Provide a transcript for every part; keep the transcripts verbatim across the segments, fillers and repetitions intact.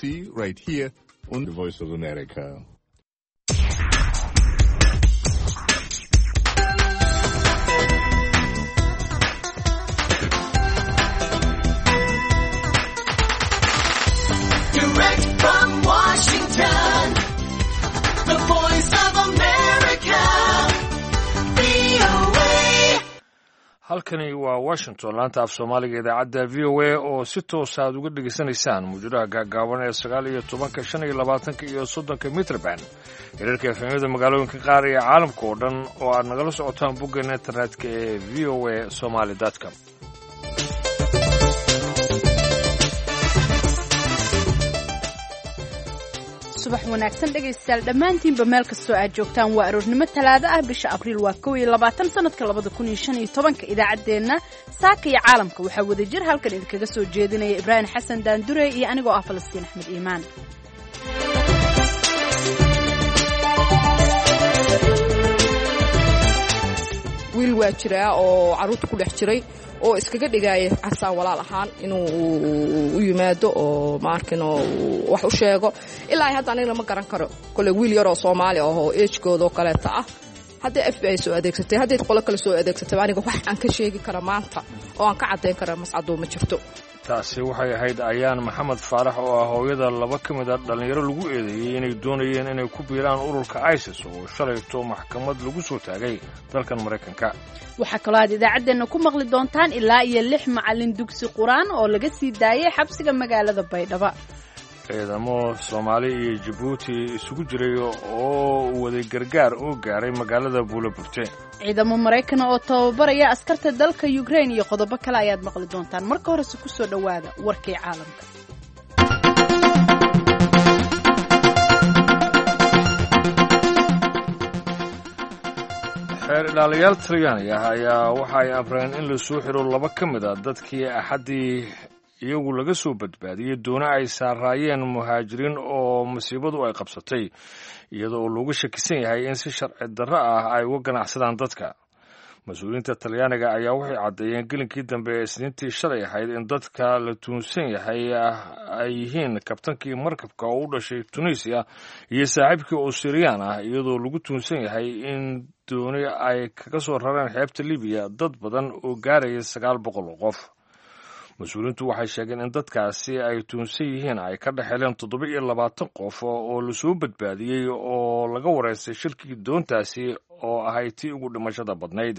C right here on the Voice of America. Direct from Washington, the Voice of America, V O A. halkani waa Washington, laanta af Soomaaliga idaacadda V O A oo si toos ah uga dhageysanaysaan muujadaha gaagaaban ee sagaal iyo tobanka, shan iyo labaatanka iyo soddonka mitroband hirarka efemyada magaalooyinka qaar iyo caalamka oo dhan oo aad nagala socotaan boggeena internetka ee v o a somali dot com. subax wanaagsan dhegaystayaal dhammaantiinba meel kastoo aad joogtaan waa aroornimo talaado ah bisha abriil waa kow iyo labaatan sanadka labada kun iyo shan iyo tobanka idaacaddeenna saaka iyo caalamka waxaa wada jir halkan idinkaga soo jeedinaya ibraahim xasan daandure iyo anigoo ah falastiin axmed iimaan. wiil waa jiraa oo carruurta ku dhex jiray oo iskaga dhigaya casaa walaal ahaan inuu u yimaado oo maarkin oo wax u sheego ilaa hadda aniga lama garan karo kole wiil yaroo Soomaali ah oo age-gooda oo kaleeta ah hadda F B I soo adeegsatay hadda qolo kale soo adeegsatay aniga wax aan ka sheegi kara maanta oo aan ka cadeyn kara mas'ado ma jirto. taasi waxay ahayd Ayaan Maxamed Faarax oo ah hooyada laba ka mid ah dhalinyaro lagu eedeeyay inay doonayeen inay ku biiraan ururka ISIS oo shalayto maxkamad lagu soo taagay dalkan Mareykanka. waxaa kaloo aad idaacaddeenna ku maqli doontaan ilaa iyo lix macallin dugsi quraan oo laga sii daayay xabsiga magaalada Baydhabo. ciidamo Soomaali iyo Djibouti isugu jiray oo waday gargaar oo gaaray magaalada Buulaburte. ciidamo Mareykan oo tababaraya askarta dalka Ukraine iyo qodobo kale ayaad maqli doontaan. marka hore si ku soo dhawaada warkii caalamka. xeer ilaaliyaal Talyaani ah ayaa waxa ay amreen in la soo xiro laba ka mid ah dadkii axadii iyagu laga soo badbaadiyay doona ay saaraayeen muhaajiriin oo musiibadu ay qabsatay iyadoo lagu shakisan yahay in si sharci darro ah ay uga ganacsadaan dadka. mas-uuliyiinta Talyaaniga ayaa waxay caddeeyeen gelinkii dambe ee Isniintii shalay ahayd in dadka la tuunsan yahay ay yihiin kabtankii markabka oo u dhashay Tunisia iyo saaxiibkii oo Syrian ah iyadoo lagu tuunsan yahay in dooni ay kaga soo rareen xeebta Libiya dad badan oo gaaraya sagaal boqol oo qof. mas-uuliyiintu waxay sheegeen in dadkaasi ay tuunsan yihiin ay ka dhexeleen toddoba iyo labaatan qof oo la soo badbaadiyey oo laga wareystay shirkii doontaasi oo ahayd tii ugu dhimashada badnayd.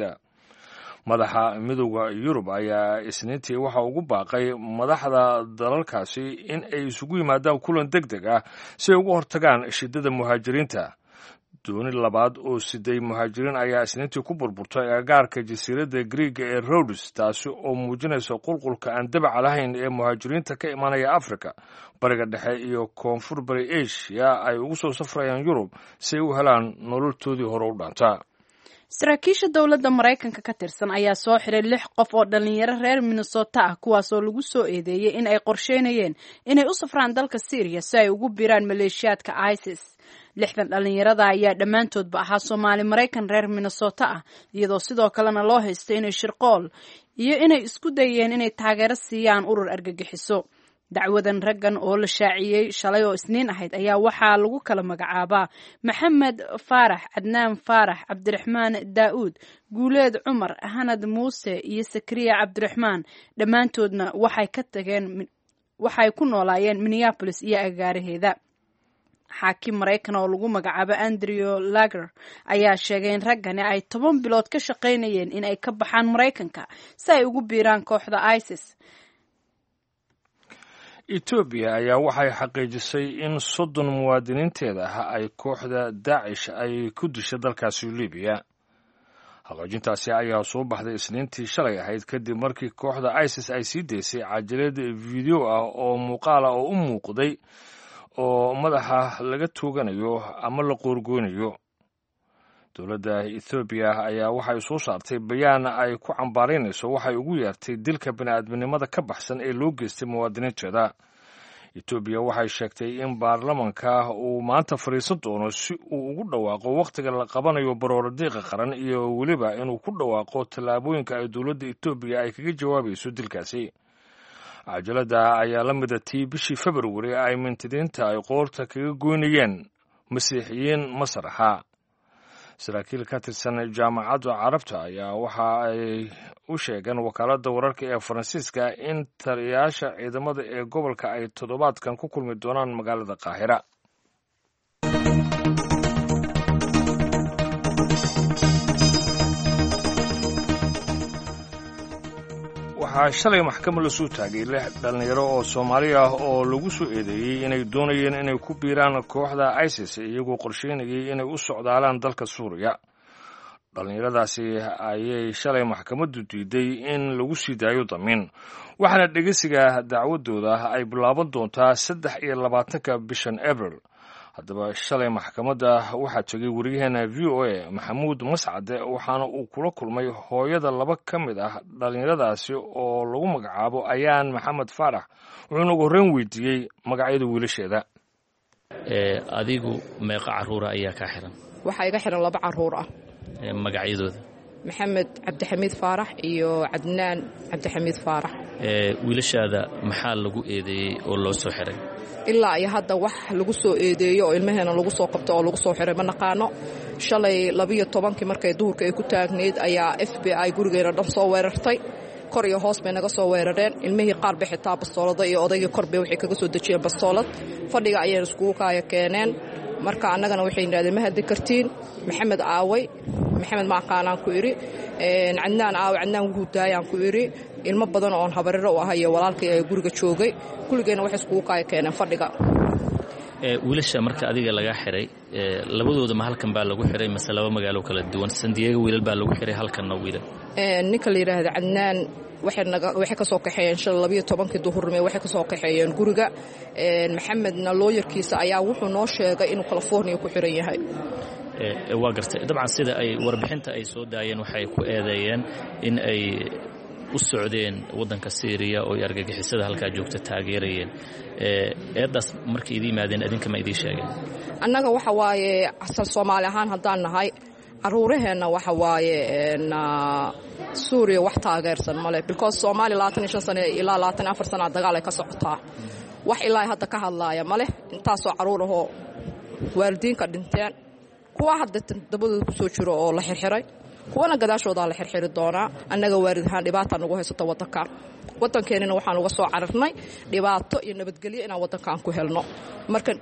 madaxa midowda Yurub ayaa Isniintii waxa ugu baaqay madaxda dalalkaasi in ay isugu yimaadaan kulan degdeg ah si ay uga hortagaan shidada muhaajiriinta. dooni labaad oo siday muhaajiriin ayaa Isniintii ku burburtay agagaarka jasiiradda Greega ee Rhodes, taasi oo muujinaysa qulqulka aan dabaca lahayn ee muhaajiriinta ka imanaya Afrika, bariga dhexe iyo koonfur bari Asia ay ugu soo safrayaan Yurub si ay u helaan nololtoodii hore u dhaanta. saraakiisha dowladda Mareykanka ka tirsan ayaa soo xiray lix qof oo dhalinyaro reer Minnesota ah kuwaas oo lagu soo eedeeyay in ay qorsheynayeen inay u safraan dalka Syria si ay ugu biiraan maleeshiyaadka ISIS. lixdan dhalinyarada ayaa dhammaantoodba ahaa Soomaali Mareykan reer Minnesota ah iyadoo sidoo kalena loo haystay inay shirqool iyo inay isku dayeen inay taageero siiyaan urur argagixiso. dacwadan raggan oo la shaaciyey shalay oo Isniin ahayd ayaa waxaa lagu kala magacaabaa Maxamed Faarax, Cadnaan Faarax, Cabdiraxmaan Daa'uud, Guuleed Cumar, Hanad Muuse iyo Sakriya Cabdiraxmaan. dhammaantoodna waxay ka tageen waxay ku noolaayeen Minneapolis iyo agaaraheeda. xaakim Mareykan oo lagu magacaabo Andrew Lager ayaa sheegay in raggani ay toban bilood ka shaqaynayeen in ay ka baxaan Mareykanka si ay ugu biiraan kooxda ISIS. Ethiopia ayaa waxay xaqiijisay in soddon muwaadiniinteeda ah ay kooxda Daesh ay ku dishay dalkaasi Libiya. xaqiijintaasi ayaa soo baxday Isniintii shalay ahayd kadib markii kooxda ISIS ay sii deysay cajalad video ah oo muuqaal ah oo u muuqday oo madaxa laga tooganayo ama la qoorgoonayo. dowladda Ethiopia ayaa waxay soo saartay bayaan ay ku cambaaraynayso waxay ugu yeertay dilka bini'aadminimada ka baxsan ee loo geystay muwaadiniinteeda. Ethiopia waxay sheegtay in baarlamaanka uu maanta fariisan doono si uu ugu dhawaaqo waqtiga la qabanayo baroordiiqa qaran iyo weliba inuu ku dhawaaqo tallaabooyinka ay dowladda Ethiopia ay kaga jawaabayso dilkaasi. cajalada ayaa la mida tii bishii februari ay mintidiinta ay qoorta kaga goynayeen masiixiyiin masar ahaa. saraakiil ka tirsan jaamacadda carabta ayaa waxa ay u sheegeen wakaaladda wararka ee faransiiska in taliyayaasha ciidamada ee gobolka ay toddobaadkan ku kulmi doonaan magaalada qaahira. waxaa shalay maxkamad la soo taagay lix dhallinyaro oo Soomaali ah oo lagu soo eedeeyey inay doonayeen inay ku biiraan kooxda ISIS iyagoo qorsheynayay inay u socdaalaan dalka Suuriya. dhallinyaradaasi ayay shalay maxkamaddu diiday in lagu sii daayo damiin, waxaana dhegeysiga dacwadooda ay bilaaban doontaa saddex iyo labaatanka bishan Abril. haddaba shalay maxkamadda waxaa tegay wariyaheena v o a maxamuud mascade, waxaana uu kula kulmay hooyada laba ka mid ah dhallinyaradaasi oo lagu magacaabo Ayaan Maxamed Faarax. wuxuuna ugu horreyn weydiiyey magacyada wiilasheeda. adigu meeqa carruura ayaa kaa xiran? waxaa iga xiran laba carruur ah. magacyadooda? maxamed cabdixamiid faarax iyo cadnaan cabdixamiid faarax. wiilashaada maxaa lagu eedeeyey oo loo soo xiray? ilaa iyo hadda wax lagu soo eedeeyo oo ilmaheena lagu soo qabto oo lagu soo xiray ma naqaano. shalay labiyo tobankii markay duhurka ay ku taagneyd ayaa f b i gurigeena dhan soo weerartay. kor iyo hoos bay naga soo weerareen. ilmihii qaar bay xitaa bastoolada iyo odaygii kor bay waxay kaga soo dejiyeen bastoolad. fadhiga ayayna iskugu kaaya keeneen. marka annagana waxay yidhahdeen ma haddi kartiin. maxamed aaway maxamed maaqaanaan ku idhi. cadnaan aaway cadnaan wuxuu daayaan ku idhi. ilmo badan oon habariro u ahayo walaalkay ee guriga joogay. kulligeenna waxay iskugu kaaya keeneen fadhiga. wiilasha marka adiga laga xiray labadooda ma halkan baa lagu xiray mase laba magaalo kala duwan? San Diego wiilal baa lagu xiray, halkanna wiilal. ninka la yidhaahdo cadnaan waxay ka soo kaxeeyeen shan labiyo tobankii duhurnimo waxay ka soo kaxeeyeen guriga. maxamedna looyarkiisa ayaa wuxuu noo sheegay inuu California ku xiran yahay. waa gartay. dabcan sida ay warbixinta ay soo daayeen waxay ku eedeeyeen in ay u socdeen waddanka Syria oo ay argagixisada halkaa joogta taageerayeen. eedaas markii idin yimaadeen adinka ma idin sheegeen? annaga waxa waaye asal Soomaali ahaan haddaan nahay carruuraheenna waxa waaye Suuriya wax taageersan male, because Soomaali labaatan iyo shan sano ilaa labaatan iyo afar sano dagaal ay ka socotaa. wax ilaa hadda ka hadlaaya male. intaasoo carruur ahoo waalidiinka dhinteen, kuwa hadda dabadooda ku soo jiro oo la xirxiray, kuwana gadaashoodaa la xirxiri doonaa. annaga waalid ahaan dhibaata nagu haysato waddanka. waddankeenina waxaan uga soo cararnay dhibaato iyo nabadgelyo inaan waddankaan ku helno. marka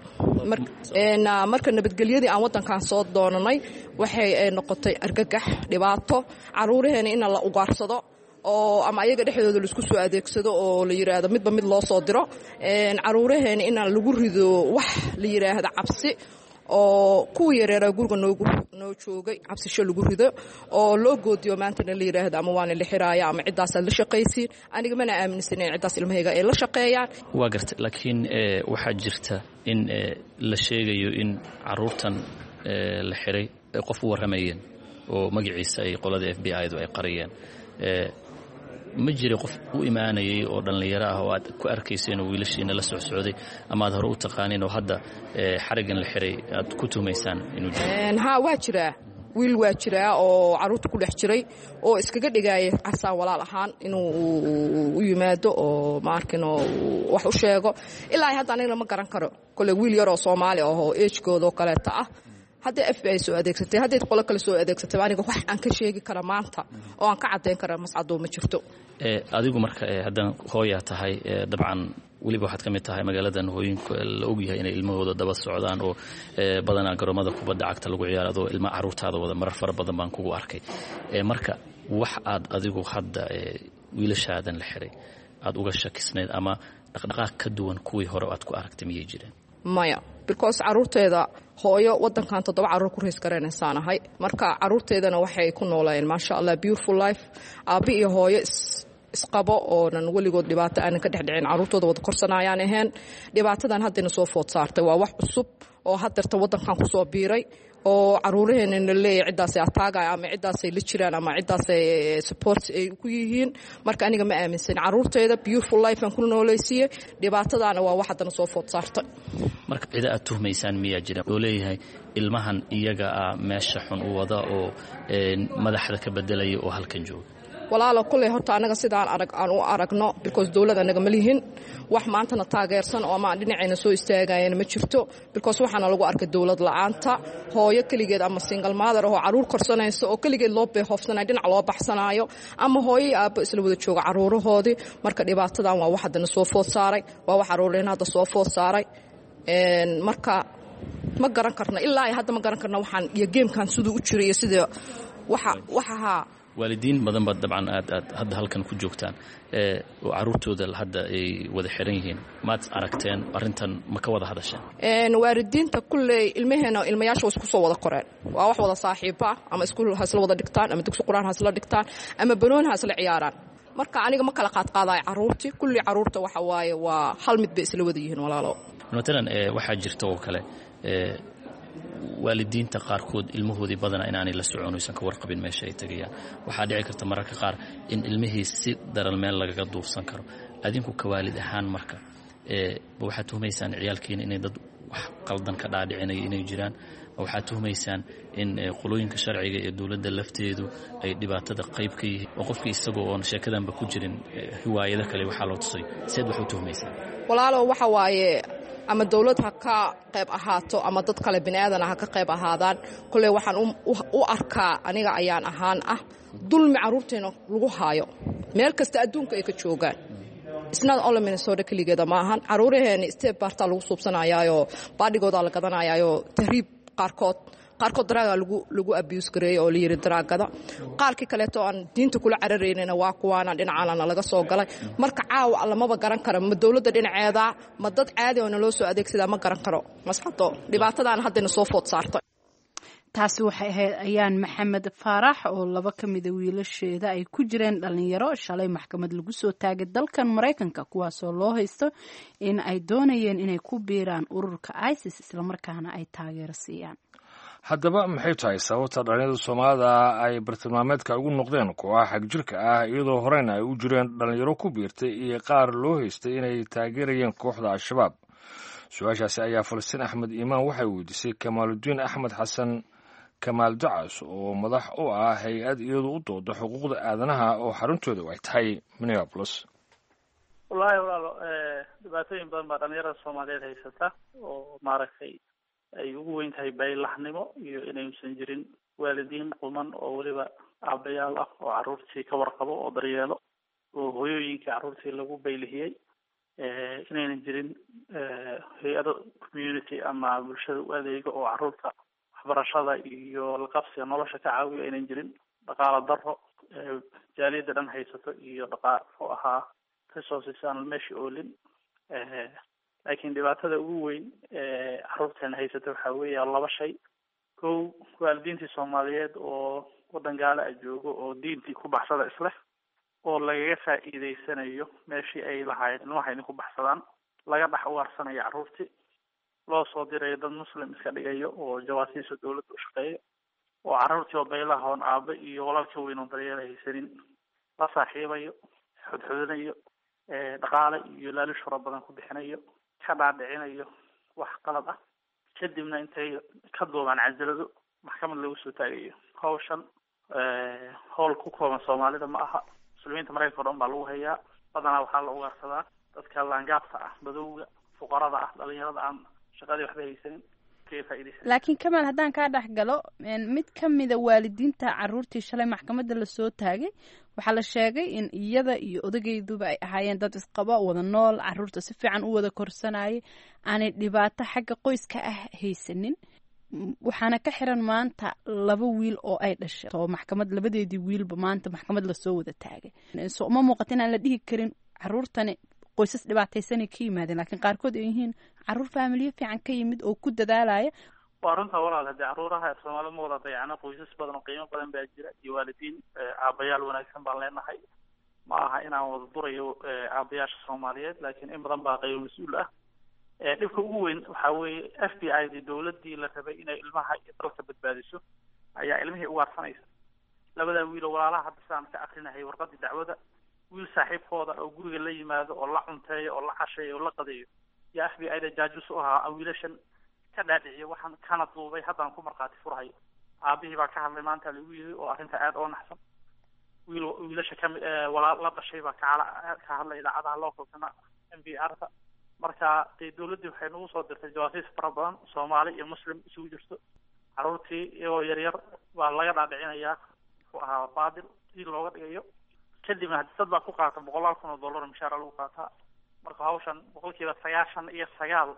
marka nabadgelyadii aan waddankaan soo doonanay waxay noqotay argagax, dhibaato. carruuraheena in la ugaarsado oo ama ayaga dhexdooda laisku soo adeegsado oo la yidhaahdo midba mid loo soo diro. carruuraheena in lagu rido wax la yidhaahdo cabsi, oo kuwa yareeraa guriga noogu noo joogay cabsisho lagu rido oo loo goodiyo maantana la yidhaahdo ama waana la xiraaya ama ciddaasaad la shaqaysiin. aniga mana aaminsanayn ciddaas ilmahayga ay la shaqeeyaan. waa gartay. laakiin waxaa jirta in la sheegayo in carruurtan la xiray ay qof u warramayeen oo magaciisa ay qolada f b i-du ay qariyeen. ma jira qof u imaanayay oo dhallinyaro ah oo aad ku arkayseen oo wiilashiina la socsocday ama aad hore u taqaaniin oo hadda xarigan la xiray aad ku tuhumaysaan inuu jiro? haa waa jiraa. wiil waa jiraa oo carruurta ku dhex jiray oo iskaga dhigaya casaan walaal ahaan inuu u yimaado oo maarkin oo wax u sheego. ilaa hadda aniga ma garan karo. kole wiil yaroo Soomaali ah oo age-gooda oo kaleeta ah haddii f b i soo adeegsatay, haddii qolo kale soo adeegsatay, aniga wax aan ka sheegi kara maanta oo aan ka caddayn kara mascadoo ma jirto. adigu marka haddana hooyaa tahay, dabcan weliba waxaad ka mid tahay magaaladan hooyinka la ogyahay inay ilmahooda daba socdaan oo badanaa garoomada kubadda cagta lagu ciyaaro adoo ilma carruurtaada wada marar fara badan baan kugu arkay. marka wax aad adigu hadda wiilashaadan la xiray aad uga shakisnayd ama dhaqdhaqaaq ka duwan kuwii hore aad ku aragtay miyay jireen? maya, because carruurteeda hooyo waddankan toddoba carruur ku rays garanaysaan ahay. marka carruurteedana waxay ku noolayeen maasha allah beautiful life. aabbi iyo hooyo isqabo oonan weligood dhibaato aanan ka dhexdhicin, carruurtooda wada korsanayaan ahayn. dhibaatadan haddayna soo food saartay waa wax cusub oo haddeerta waddankan ku soo biiray oo carruuraheenana leeyahay ciddaasay ataagaya ama ciddaasay la jiraan ama ciddaasay support ay ku yihiin. marka aniga ma aaminsan. carruurteeda beautiful life aan ku noolaysiiyey. dhibaatadaana waa wax haddana soo food saartay. marka cida aad tuhmaysaan miyaa jira oo leeyahay ilmahan iyaga ah meesha xun u wada oo madaxda ka bedelaya oo halkan jooga? walaalo kulley horta anaga sidaan arag aan u aragno because dawladda anaga ma lihin wax maantana taageersan oo ama dhinacayna soo istaagayana ma jirto because waxaana lagu arkay dawlad la'aanta hooyo keligeed ama single mother oo caruur korsanaysa oo keligeed loo beehofsanay dhinac loo baxsanayo ama hooyo aabbo isla wada jooga caruurahoodii marka dhibaatadan waa wax hadana soo food saaray waa wax caruureen hadda soo food saaray een marka ma garan karno ilaa ay hadda ma garan karno waxaan iyo gamekan sidoo u jiray sida waxa waxa waalidiin badan baa dabcan aad aad hadda halkan ku joogtaan ee caruurtooda hadda ay wada xiran yihiin maad aragteen arintan ma ka wada hadasheen een waalidiinta kulley ilmaheena ilmayaasha isku soo wada qoreen waa wax wada saaxiibo ah ama iskuul hasla wada dhigtaan ama dugsi quraan hasla dhigtaan ama banoon hasla ciyaaraan marka aniga ma kala qaad qaaday caruurtii kulli caruurta waxa waaye waa hal mid bay isla wada yihiin walaalo matalan ee waxa jirta oo kale ee waalidiinta qaarkood ilmahoodii badana inaanay la soconaysan ka warqabin meesha ay tagayaan waxaa dhici karta mararka qaar in ilmihii si daran meel lagaga duursan karo adinku ka waalid ahaan marka ee waxaad tuhmaysaan ciyaalkiina inay dad wax qaldan ka dhaadhicinaya inay jiraan waxaad tuhmaysaan in qolooyinka sharciga ee dawladda lafteedu ay dhibaatada qayb ka yihiin oo qofkii isagoo oon sheekadanba ku jirin hiwaayada kale waxaa loo tusay seed wax u tuhmaysaan walaalo waxa waaye ama dawlad ha ka qayb ahaato ama dad kale bini'aadan ha ka qayb ahaadaan kullee waxaan u arkaa aniga ayaan ahaan ah dulmi caruurteena lagu haayo meel kasta adduunka ay ka joogaan isna all Minnesota kaligeeda ma ahan caruuraheena step barta lagu suubsanayaayo baadhigooda la gadanayaayo tahriib qaarkood qaarkood daraaga lagu lagu abuse gareeyo oo la yiri daraagada qaarkii kale oo aan diinta kula carareynayna waa kuwaana dhinacana laga soo galay marka caaw allamaba garan karo ma dawladda dhinaceeda ma dad caadi oo loo soo adeegsada ma garan karo masxado dhibaatadan hadda soo food saartay taasi waxay ahayd ayaan maxamed faarax oo laba ka mid ah wiilasheeda ay ku jireen dhalinyaro shalay maxkamad lagu soo taagay dalkan Mareykanka kuwaasoo loo haysto in ay doonayeen inay ku biiraan ururka ISIS isla markaana ay taageero siiyaan haddaba maxay tahay sababta dhalinyarada Soomaalida ay bartilmaameedka ugu noqdeen kuwa xag jirka ah iyadoo horeyna ay u jireen dhalinyaro ku biirtay iyo qaar loo haystay inay taageerayeen kooxda Al-Shabaab su'aashaasi ayaa Falastiin Axmed Iimaan waxay weydiisay Kamaaludiin Axmed Xasan Kamaal Dacas oo madax u ah hay'ad iyadoo u dooda xuquuqda aadanaha oo xaruntooda ay tahay Minneapolis wallahi walaalo ee dhibaatooyin badan baa dhalinyarada Soomaaliyeed haysata oo maaragtay ay ugu weyn tahay baylahnimo iyo inaysan jirin waalidiin quman oo waliba aabayaal ah oo caruurtii ka warqabo oo daryeelo oo hooyooyinka caruurtii lagu baylihiyay ee inaynan jirin hay'ado community ama bulshada u adeega oo caruurta waxbarashada iyo la qabsiga nolosha ka caawiya inaynan jirin dhaqaale darro jaaliyada dhan haysato iyo dhaqaale oo ahaa resources aan meeshii oolin laakiin dhibaatada ugu weyn ee caruurteena haysata waxaa weeya laba shay kow waalidiintii Soomaaliyeed oo wadan gaala ah joogo oo diintii ku baxsada isla oo lagaga faa'iideysanayo meeshii ay lahaayeen ilmaha inay ku baxsadaan laga dhax waarsanayo caruurtii loo soo diray dad muslim iska dhigayo oo jawaasiisa dawladda u shaqeeyo oo caruurtii oo baylaha oon aabba iyo walaalka weyn oo daryeela haysanin la saaxiibayo xudxudanayo ee dhaqaale iyo laalish fara badan ku bixinayo ka dhaadhicinayo wax qalad ah kadibna intay ka doobaan cajalado maxkamad lagu soo taagayo hawshan ee howl ku kooban Soomaalida ma aha muslimiinta Mareykanka dhan baa lagu hayaa badanaa waxaa la ugaarsadaa dadka laangaabta ah badowga fuqarada ah dhalinyarada aan shaqadii waxba haysanin laakiin Kamaal haddaan ka dhex galo mid ka mid ah waalidiinta caruurtii shalay maxkamadda la soo taagay waxaa la sheegay in iyada iyo odagayduba ay ahaayeen dad isqaba wada nool caruurta si fiican u wada korsanayay aanay dhibaato xagga qoyska ah haysanin waxaana ka xiran maanta laba wiil oo ay dhashay oo maxkamad labadeedii wiilba maanta maxkamad la soo wada taagay soo ma muuqato inaan la dhihi karin caruurtani qoysas dhibaataysan ka yimaadeen laakiin qaarkood ay yihiin caruur faamiliyo fiican ka yimid oo ku dadaalaya waa runta walaal hadii caruuraha Soomaaliyeed ma wada dayacna qoysas badan oo qiimo badan baa jira iyo waalidiin aabayaal wanaagsan baan leenahay ma aha inaan wada durayo aabayaasha Soomaaliyeed laakiin in badan baa qayb mas'uul ah ee dhibka ugu weyn waxa weeye F B I di dawladii la rabay inay ilmaha iyo dalka badbaadiso ayaa ilmihii u waarsanaysa labada wiil oo walaalaha hadda saan ka aqrinahay warqadii dacwada wiil saaxiibkooda oo guriga la yimaado oo la cunteeyo oo la casheeyo oo la qadeeyo ya F B I da jaajus oo ahaa wiilashan ka dhaadhiciyo waxaan kana duubay haddaan ku marqaati furahay aabihii baa ka hadlay maanta lagu yiri oo arrinta aad oo naxsan wiil wiilasha kami walaal la dhashay baa kacala ka hadlay idaacadaha localkana M B R-ta marka dee dawladdu waxay nagu soo dirtay jawaasiis fara badan Soomaali iyo Muslim isugu jirto carruurtii iyagoo yaryar baa laga dhaadhicinayaa wuxuu ahaa baadil si looga dhigayo kadibna dad baa ku qaata boqolaal kun oo dollar mushaar lagu qaataa marka hawshan boqolkiiba sagaashan iyo sagaal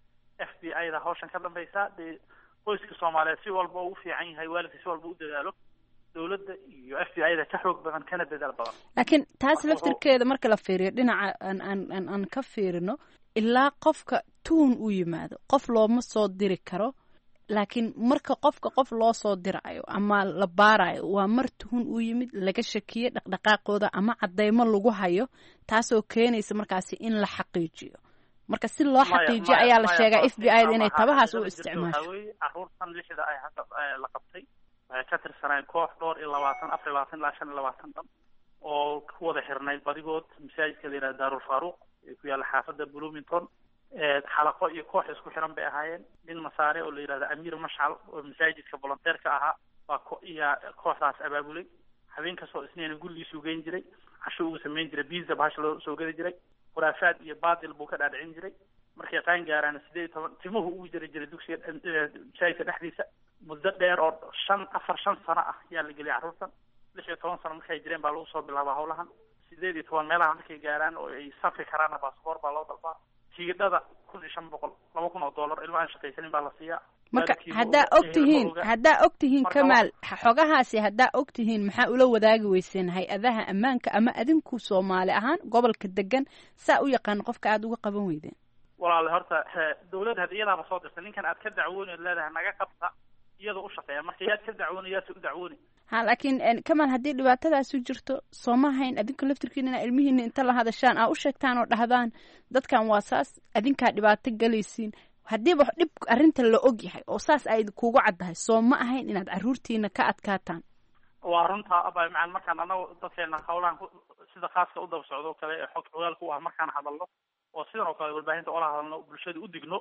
F B I da hawshan ka dambaysa dee qoyska Soomaaliyeed si walba uu fiican yahay waalidka si walba u dadaalo dawladda iyo F B I da ka xoog badan kana dadaal badan laakiin taas laftirkeeda marka la fiiriyo dhinaca aan aan aan ka fiirino ilaa qofka tuun u yimaado qof looma soo diri karo laakiin marka qofka qof loo soo dirayo ama la baarayo waa mar tuun u yimid laga shakiyo dhaqdhaqaaqooda ama cadeymo lagu hayo taasoo keenaysa markaasi in la xaqiijiyo marka si loo xaqiijiyo ayaa la sheegaa F B I da inay tabahaas u isticmaasho carruurtan lixda ay hadda la qabtay waxay ka tirsanayeen koox dhowr iyo labaatan afar iyo labaatan ilaa shan iyo labaatan dhan oo ku wada xirnay badigood masaajidka la yidhaha daarul faaruuq ee ku yaalla xaafadda bloomington xalaqo iyo koox isku xiran bay ahaayeen nin masaare oo la yidhahda amiir mashcal oo masaajidka volunteerka ahaa waa iyo kooxdaas abaabulay habeen kastoo isniina gurigiisuu geyn jiray casho uu samayn jiray biza bahasha loo soo gadi jiray khuraafaad iyo baadil buu ka dhaadhicin jiray markay qaan gaaraan sideed iyo toban timuhu ugu jiri jiray dugsiga masaajidka dhexdiisa muddo dheer oo shan afar shan sano ah yaa la geliyay carruurtan lix iyo toban sano markay jireen baa lagu soo bilaabaa howlahan sideed iyo toban meelaha markay gaaraan oo ay safri karaana baasboor baa loo dalbaa tiidhada kun iyo shan boqol laba kun oo dollar ilma aan shaqaysanin baa la siiyaa marka haddaa ogtihiin haddaa ogtihiin Kamaal xogahaasi haddaa ogtihiin maxaa ula wadaagi weyseen hay-adaha ammaanka ama adinku Soomaali ahaan gobolka degan saa u yaqaan qofka aad uga qaban weydeen walaal horta dawladda hadiyadaha soo dirtay ninkan aad ka dacwoonayd leedahay naga qabta iyadoo u shaqeeya marka yaad ka dacwoonayaa si u dacwooni ha laakiin Kamaal haddii dhibaatadaas u jirto Soomahayn adinku laftirkiina ilmihiina inta la hadashaan aa u sheegtaan oo dhahdaan dadkan waa saas adinkaa dhibaato galaysiin haddiiba dhib arrinta la og yahay oo saas ay kuugu caddahay soo ma ahayn inaad carruurtiina ka adkaataan waa runtaa abay macaan markaan anagu dadkeena howlahan sida khaaska u daba socdo kale ee xog xogaal ku ah markaan hadalno oo sidan oo kale warbaahinta ola hadalno bulshada u digno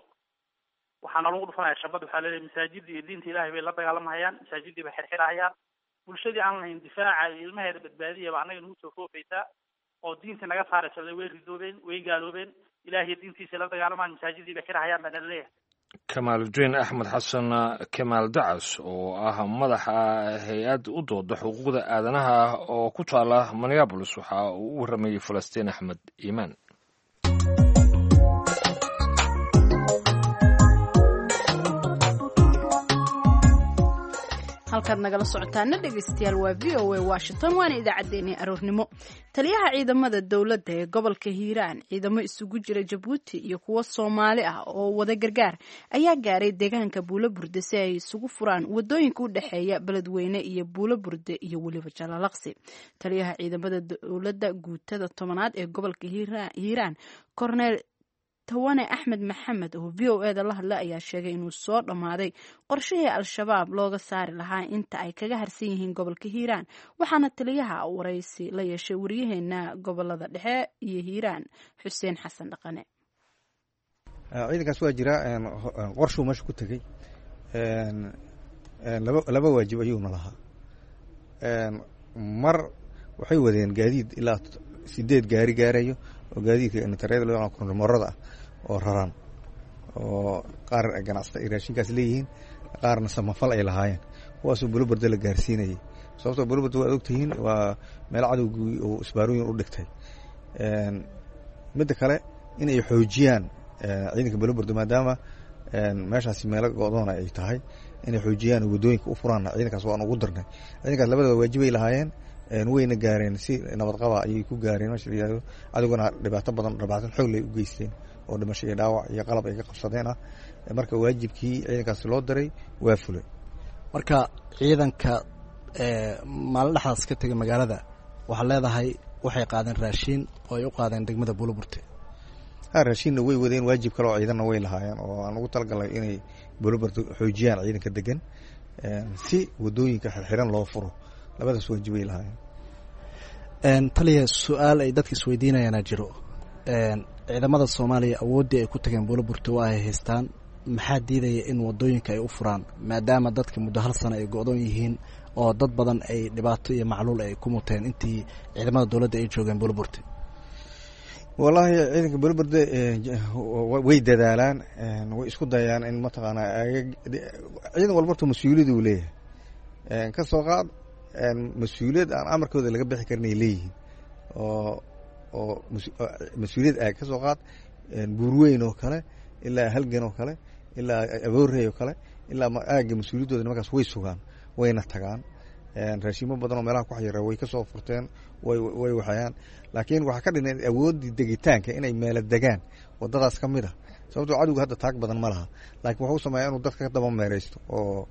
waxaana lagu dhufanayaa shabad waxaa leeyahay masaajidda iyo diinta ilaahay bay la dagaalamahayaan masaajidii bay xirxirahayaan bulshadii aan lahayn difaaca iyo ilmaheeda badbaadiyaba annaga nagu soo foofaysaa oo diinta naga saaraysa way ridoobeen way gaaloobeen ilaahay diintiisa la dagaalamaan masaajidii bay xirxirahayaan baan leeyahay Kamaaluddin Axmed Xasan Kamaal Dacas oo ah madaxa hay-ad u dooda xuquuqda aadanaha oo ku taala Minneapolis waxa uu u waramayay Falastiin Axmed Iimaan halkaad nagala socotaana dhegeystayaal waa v o a Washington waana idaacaddeenii aroornimo taliyaha ciidamada dowladda ee gobolka Hiiraan ciidamo isugu jira Jabuuti iyo kuwa Soomaali ah oo wada gargaar ayaa gaaray deegaanka Buulaburde si ay isugu furaan wadooyinka u dhaxeeya Beledweyne iyo Buulaburde iyo waliba Jalalaqsi taliyaha ciidamada dowladda guutada tobanaad ee gobolka Hiiraan Cornel Tawane Axmed Maxamed oo V O A da la hadlay ayaa sheegay inuu soo dhamaaday qorshihii al-shabaab looga saari lahaa inta ay kaga harsan yihiin gobolka Hiiraan waxaana taliyaha waraysi la yeeshay wariyaheena gobolada dhexe iyo Hiiraan Xuseen Xasan Dhaqane ciidankaas waa jira qorshu meesha ku tagay laba laba waajib ayuuna lahaa mar waxay wadeen gaadiid ilaa sideed gaari gaarayo oo gaadiidka intarneet loo yaqaan kormarada oo raran oo qaar ganacsatada raashinkaas leeyihiin qaarna samafal ay lahaayeen kuwaasoo Buulaburde la gaarsiinayay sababtoo Buulaburde waa ogtihiin waa meel cadowgii oo isbaarooyin u dhigtay midda kale inay xoojiyaan ciidanka Buulaburde maadaama meeshaasi meelo go'doon ay tahay inay xoojiyaan wadooyinka u furaan ciidankaas waan ugu darnay ciidankaas labada waajib ay lahaayeen wayna gaareen si nabad qaba ayay ku gaareen meesha yiraahdo adiguna dhibaato badan dhibaato xoog leh u geysteen oo dhimasho iyo dhaawac iyo qalab ay ka qabsadeen ah marka waajibkii ciidankaas loo diray waa fulay marka ciidanka ee maalin dhaxaas ka tagay magaalada waxa leedahay waxay qaadeen raashin oo ay u qaadeen degmada Buulaburde ha raashinna way wadeen waajib kale oo ciidanna way lahaayeen oo aan ugu talagalay inay Buulaburde xoojiyaan ciidanka degan si wadooyinka xirxiran loo furo labadaas waajib ay lahaayeen een taliya su'aal ay dadka isweydiinayaan jiro een ciidamada Soomaaliya awoodii ay ku tageen Buulaburde waa ay haystaan maxaa diidaya in wadooyinka ay u furaan maadaama dadka muddo hal sano ay go-doon yihiin oo dad badan ay dhibaato iyo macluul ay ku muteen intii ciidamada dowladda ay joogeen Buulaburte? wallahi ciidanka Buulaburte way dadaalaan way isku dayaan in mataqaanaa ciidan walba mas'uuliyad uu leeyahay ka soo qaad mas'uuliyad aan amarkooda laga bixi karin ay leeyihiin oo oo mas'uuliyad ay ka soo qaad buurweyn oo kale ilaa halgan oo kale ilaa aboorey oo kale ilaa aaga mas'uuliyadooda markaas way sugaan wayna tagaan raashimo badan oo meelaha ku xayira way ka soo furteen way way waxayaan laakiin waxa ka dhinay awoodii degitaanka inay meel degaan wadadaas kamid ah sababtoo cadowga hadda taag badan ma laha laakiin waxa uu sameeyaa inuu dadka ka daba meereysto oo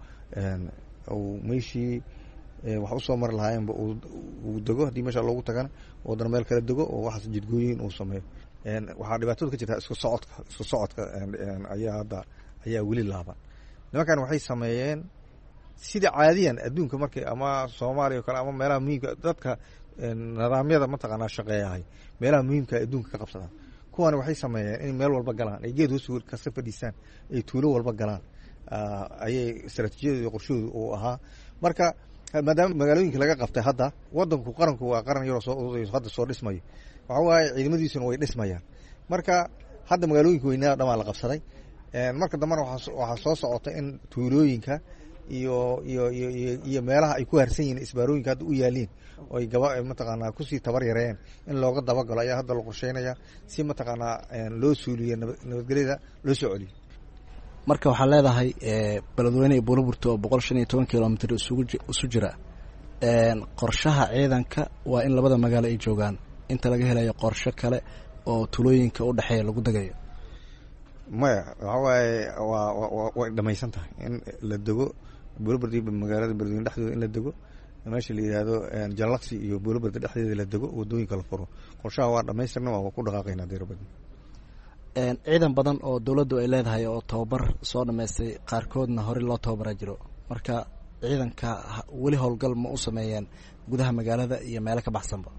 oo meeshii waxa u soo mar lahaayeen uu dego hadii meesha loogu tagana oo dan meel kala dego oo waxa jidgooyin uu sameeyo een waxa dhibaato ka jirta isku socodka isku socodka ayaa hadda ayaa wili laaban nimankan waxay sameeyeen sida caadiyan adduunka markay ama Soomaaliya kale ama meelaha muhiimka dadka nidaamyada mataqaanaa shaqeeyahay meelaha muhiimka adduunka ka qabsadaan kuwan waxay sameeyeen in meel walba galaan ay geed hoos ka safadhiisaan ay tuulo walba galaan ayay istaraatiijiyada iyo qorshoodu uu ahaa marka maadaama magaalooyinka laga qabtay hadda wadanku qaranku waa qaran yar oo hadda soo dhismayo waxa waaye ciidamadiisuna way dhismayaan marka hadda magaalooyinka weynaa dhamaa la qabsaday marka dambana waxa soo socota in tuulooyinka iyo iyo iyo iyo meelaha ay ku harsan yihiin isbaarooyinka hadda u yaaliin oo ay gaba mataqaanaa ku sii tabar yareen in looga dabagalo ayaa hadda la qorsheynaya si mataqaanaa loo suuliyo nabadgelyada loo soo celiyo marka waxaa leedahay beledweyne iyo Buulaburte oo boqol shan iyo toban kilomitir isugu isu jira qorshaha ciidanka waa in labada magaalo ay joogaan inta laga helayo qorshe kale oo tulooyinka u dhaxeeya lagu dagayo maya waxa waaye waa way dhamaysan tahay in la dego Buulaburte magaalada beledweyne dhexdeeda in la dego meesha la yiraahdo Jalaxi iyo Buulaburte dhexdeeda la dego wadooyinka la furo qorshaha waa dhamaystirna waa ku dhaqaaqaynaa deerbad ciidan badan oo dawladdu ay leedahay oo tababar soo dhameystay qaarkoodna hore loo tababaraa jiro marka ciidanka wali howlgal ma u sameeyeen gudaha magaalada iyo meelo ka baxsanba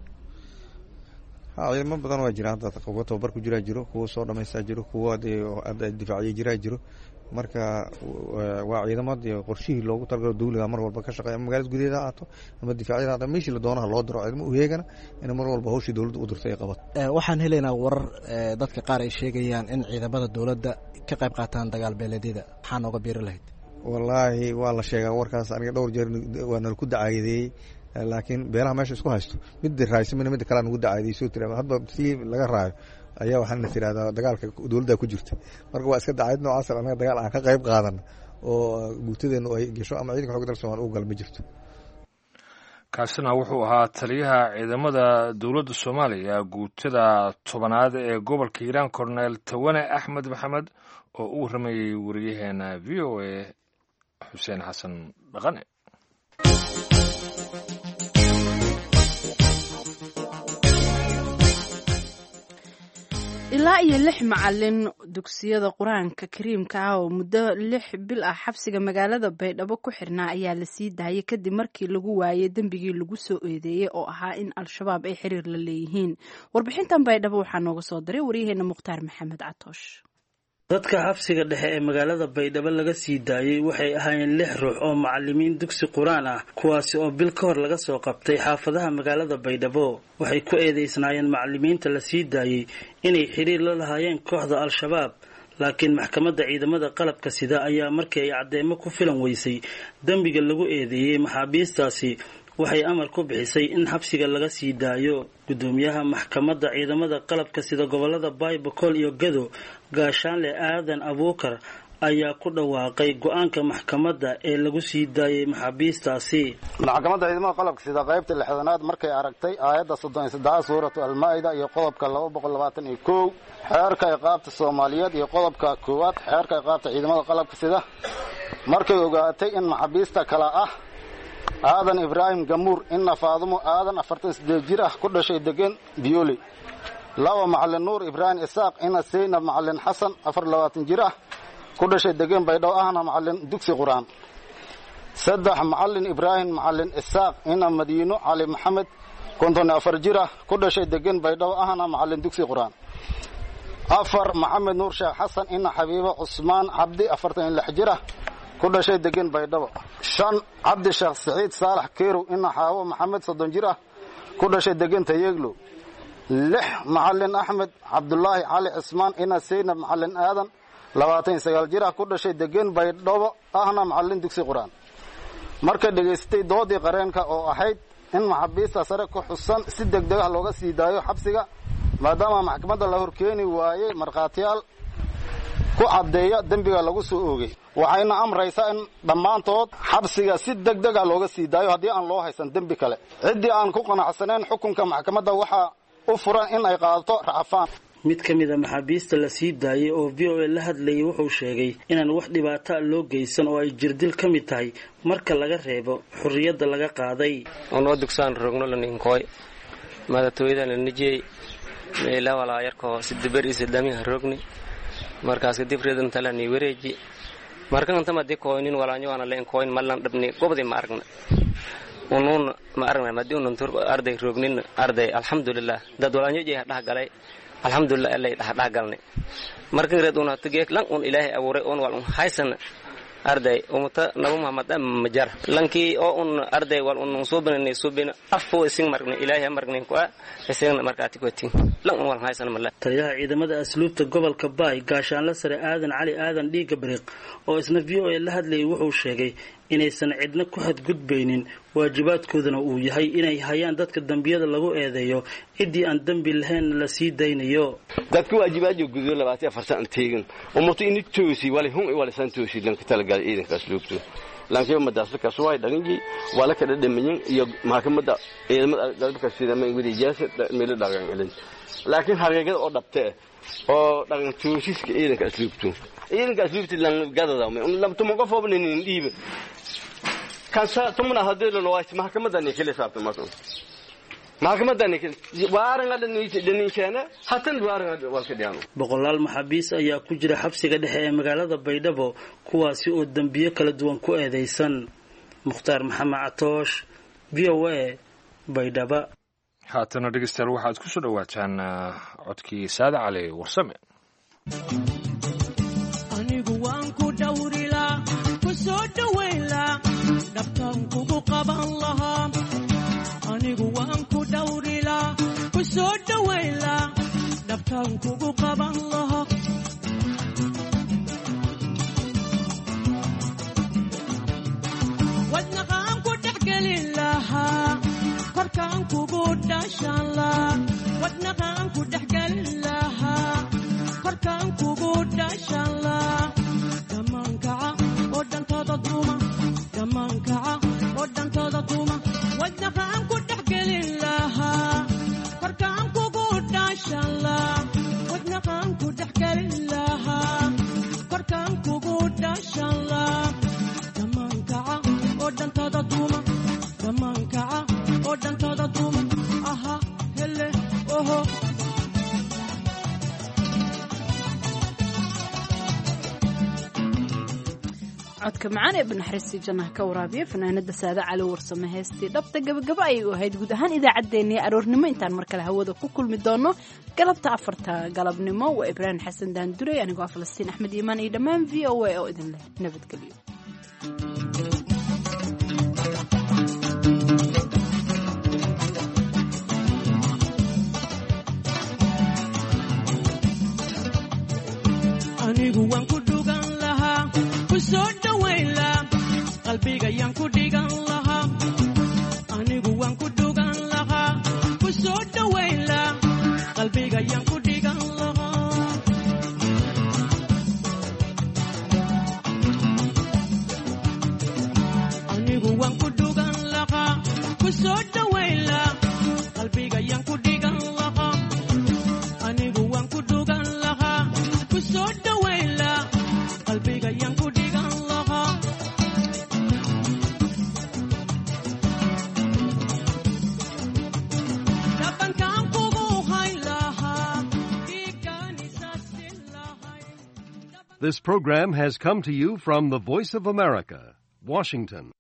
ha ciidamo badan waa jiraan dad kuwa tababar ku jira jiro kuwa soo dhameystaa jiro kuwa difaaciye jira jiro marka waa ciidamadii qorshihii loogu talagalo dawladda mar walba ka shaqeeya magaalada gudaheeda aato ama difaacyada meeshii la doonaha loo diro ciidamo u heegana in mar walba hawshii dawladda u dirtay ay qabato waxaan helaynaa warar dadka qaar ay sheegayaan in ciidamada dawladda ka qayb qaataan dagaal beeleedyada maxaa nooga biiri lahayd wallaahi waa la sheegaa warkaas aniga dhowr jeer waa nala ku dacaayadeeyey laakiin beelaha meesha isku haysto mid raaysamina mid kale nagu dacaayadeey soo tira hadba si laga raayo ayaa waxaan la tiraahdaa dagaalka dawladda ku jirta marka waa iska dacayd noocaas anaga dagaal aan ka qayb qaadan oo guutadeenu ay gasho ama ciidanka xoogga dalka Soomaaliya u gal ma jirto kaasina wuxuu ahaa taliyaha ciidamada dawladda Soomaaliya guutada tobanaad ee gobolka Hiiraan Cornel Tawane Axmed Maxamed oo uu rameeyay wariyaheena V O A Xuseen Xasan Dhaqane ilaa iyo lix macalin dugsiyada quraanka kariimka ah oo muddo lix bil ah xabsiga magaalada Baydhabo ku xirnaa ayaa la sii daayay kadib markii lagu waayay dambigii lagu soo eedeeyay oo ahaa in al-shabaab ay xiriir la leeyihiin warbixintan Baydhabo waxaa nooga soo diray wariyaheena Mukhtaar Maxamed Catoosh dadka xabsiga dhexe ee magaalada Baydhabo laga sii daayay waxay ahaayeen lix ruux oo macallimiin dugsi quraan ah kuwaasi oo bil ka hor laga soo qabtay xaafadaha magaalada Baydhabo waxay ku eedeysnaayeen macallimiinta la sii daayay inay xiriir la lahaayeen kooxda al-shabaab laakiin maxkamadda ciidamada qalabka sida ayaa markii ay cadeemo ku filan weysay dambiga lagu eedeeyay maxaabiistaasi waxay amar ku bixisay in xabsiga laga sii daayo gudoomiyaha maxkamadda ciidamada qalabka sida gobolada Baybakol iyo Gado gaashaanle aadan Abuukar ayaa ku dhawaaqay go'aanka maxkamadda ee lagu sii daayay maxaabiistaasi maxkamadda ciidamada qalabka sida qaybta lixdanaad markay aragtay aayadda soddon iyo saddex suuratu al-maa'ida iyo qodobka laba boqol labaatan iyo kow xeerka ciqaabta Soomaaliyeed iyo qodobka koowaad xeerka ciqaabta ciidamada qalabka sida markay ogaatay in maxaabiista kala ah aadan Ibrahim Gamuur inna Faadumo aadan afartan iyo siddeed jir ah ku dhashay degan Biyooli laba macallin Nuur Ibrahim Isaaq inna Seynab macallin Xasan afar iyo labaatan jir ah ku dhashay degan Baydhabo ahna macallin dugsi quraan saddex macallin Ibrahim macallin Isaaq inna Madiino Cali Maxamed konton iyo afar jir ah ku dhashay degan Baydhabo ahna macallin dugsi quraan afar maxamed nuur sheekh xasan ina xabiibo cusmaan cabdi afartan iyo lix jir ah ku dhashay degan baydhabo shan cabdi sheekh saciid saalax keerow ina xaawo maxamed soddon jir ah ku dhashay degan tayeglo lix macalin axmed cabdulaahi cali cismaan ina seynab macalin aadan labaatan iyo sagaal jir ah ku dhashay degan baydhabo ahna macalin dugsi qur-aan marka dhegaystay doodii qareenka oo ahayd in maxaabiista sare ku xusan si degdeg ah looga sii daayo xabsiga maadaama maxkamadda la horkeeni waayey markhaatiyaal ku caddeeya dembiga lagu soo oogay waxayna amraysaa in dhammaantood xabsiga si degdeg ah looga sii daayo haddii aan loo haysan dembi kale ciddii aan ku qanacsanayn xukunka maxkamadda waxaa u furan in ay qaadato racfaan mid ka mid a maxaabiista la sii daayay oo v o a la hadlayay wuxuu sheegay inaan wax dhibaato a loo geysan oo ay jirdil ka mid tahay marka laga reebo xurriyadda laga qaaday onoo dugsaan rogno laninkooy madatooyadana nijiyey meela walaa yarkoo sidaber iyo sidamiha rogni markaas kadib reedan talani wareeji markan intama dikooynin walaanyo ana leen kooyn malan dhabni gobdi ma aragna unuun ma aragna madii unun tur arday rognin arday alxamdulillah dad walaanyo jeeha dhax galay alxamdulillah allay dhax dhax galnay markan reed una tageek lan un ilaahay abuuray on wal un haysan arday umata nabi muhammad majar lankii oo un arday wal un soo bananay soo bina afo isin markna ilaahay markna ku isagna markaati ku tin lan un wal haysan mala taliyaha ciidamada asluubta gobolka Baay gaashaanle sare aadan cali aadan dhiiga bariiq oo isna v o a la hadlayay wuxuu sheegay inaysan cidna ku xadgudbaynin waajibaadkoodana uu yahay inay hayaan dadka dambiyada lagu eedeeyo cidii aan dambi lahayn la sii daynayo dadku waajibaadyo gudo labaatan iyo afar sano teegan ummato in toosi wali hum wali san toosi lanka talagal ciidanka asluubtu lanka madaas ka soo ay dhaganji wala ka dhadhamin iyo maxkamadda ciidamada dalka sida ma ingudi jaasa meel dhagan ilin laakiin xaqiiqada oo dhabtay oo dhagan toosiska ciidanka asluubtu ciidanka asluubtu lan gadada ma lamtu ma qof obnin dhiib kansa tumna hadii loo waayay maxkamadda ni kale saabto ma maxkamadda ni waaran adani daniishana hatan waaran waa ka dhiyano boqolaal maxaabiis ayaa ku jira xabsiga dhexe ee magaalada Baydhabo kuwaasi oo dambiyo kala duwan ku eedeysan Mukhtaar Maxamed Atoosh V O A Baydhabo haatana dhegeystayaal waxaad ku soo dhawaataan codkii Saad Cali Warsame anigu waan ku dhawrila ku soo dhaweyla dhabtan kugu qaban lahaa anigu waan ku dhawrila ku soo dhaweyla dhabtan kugu qaban lahaa wadnaqaan ku dhexgelin lahaa korkaan kugu dhashan lahaa wadnaqaan ku dhexgelin lahaa korkaan kugu dhashan lahaa dhammaankaca oo dhantada duuma dhammaankaca oo dhantada duuma wadnaqaan ku dhexgelin lahaa korkaan kugu dhashan lahaa wadnaqaan ku dhexgelin lahaa korkaan kugu dhashan lahaa dhammaankaca oo dhantada duuma dhammaankaca oo dhantada duuma aha hele oho codka macaan ee banaxariistii jannaha ka waraabiya fanaanada Saada Cali Warsame heestii dhabta gabagaba ayay u ahayd guud ahaan idaacaddeenii aroornimo intaan mar kale hawada ku kulmi doono galabta afarta galabnimo waa Ibraahim Xasan Daandure anigoo ah Falastiin Axmed Iimaan iyo dhammaan V O A oo idin leh nabadgelyo anigu waan ku dhugan lahaa ku soo dhaweyla qalbiga yaan ku dhigan lahaa anigu waan ku dhugan lahaa ku soo dhaweyla qalbiga yaan ku dhigan lahaa anigu waan ku dhugan lahaa ku soo dhaweyla qalbiga yaan ku dhigan lahaa anigu waan ku dhugan lahaa ku soo dhaweyla qalbiga yaan ku dhigan lahaa dhabankaan kugu hayn lahaa dhiigganisasin lahay This program has come to you from the Voice of America, Washington.